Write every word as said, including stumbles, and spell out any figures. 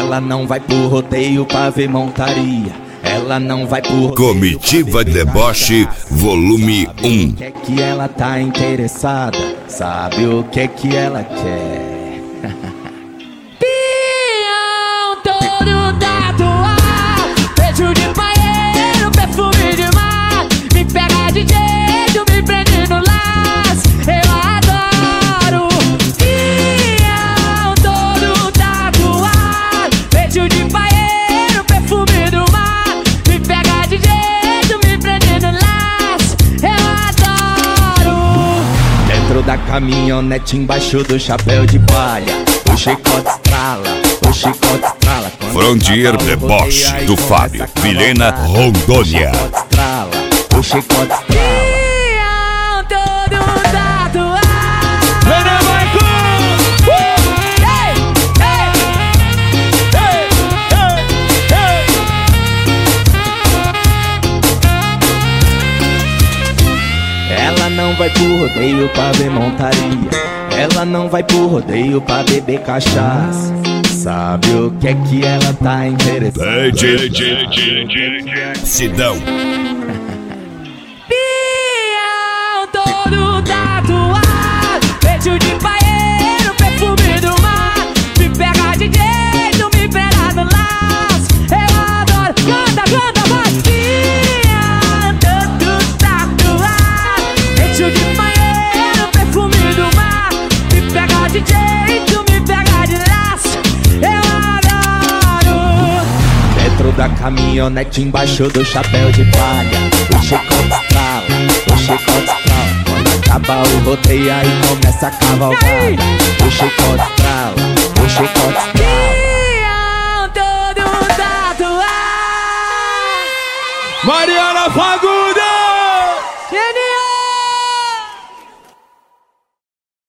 Ela não vai pro rodeio pra ver montaria. Ela não vai pro rodeio. Comitiva Deboche, volume um. O que é que ela tá interessada? Sabe o que é que ela quer? Pião todo tatuado, beijo de banheiro, perfume de mar. Me pega de jeito, me prende no laço, eu adoro. Pião todo tatuado, beijo de banheiro, perfume do mar. Me pega de jeito, me prende no laço, eu adoro. Dentro da caminhonete, embaixo do chapéu de palha, o chicote estrala, o chicote estrala. Frontier Deboche, do Fábio Vilhena, Rondônia. O chicote estrala, o chicote estrala. Pião todo tatuado. Ei, ei, ei. Ela não vai pro rodeio pra ver montaria. Ela não vai pro rodeio pra beber cachaça. Sabe o que é que ela tá interessada? Sidão. Pião todo tatuado, beijo de banheiro, perfume do mar. Me pega de jeito, me pega no laço, eu adoro. Canta, canta, vai. Pião todo tatuado, beijo de banheiro, perfume do mar. Me pega de jeito, me pega de laço, eu adoro. Dentro da caminhonete, embaixo do chapéu de palha, o chicote estrala, o chicote estrala. Quando acaba o rodeio, aí começa a cavalgada. O chicote estrala, o chicote estrala. Pião todo tatuado. Mariana Fagundes!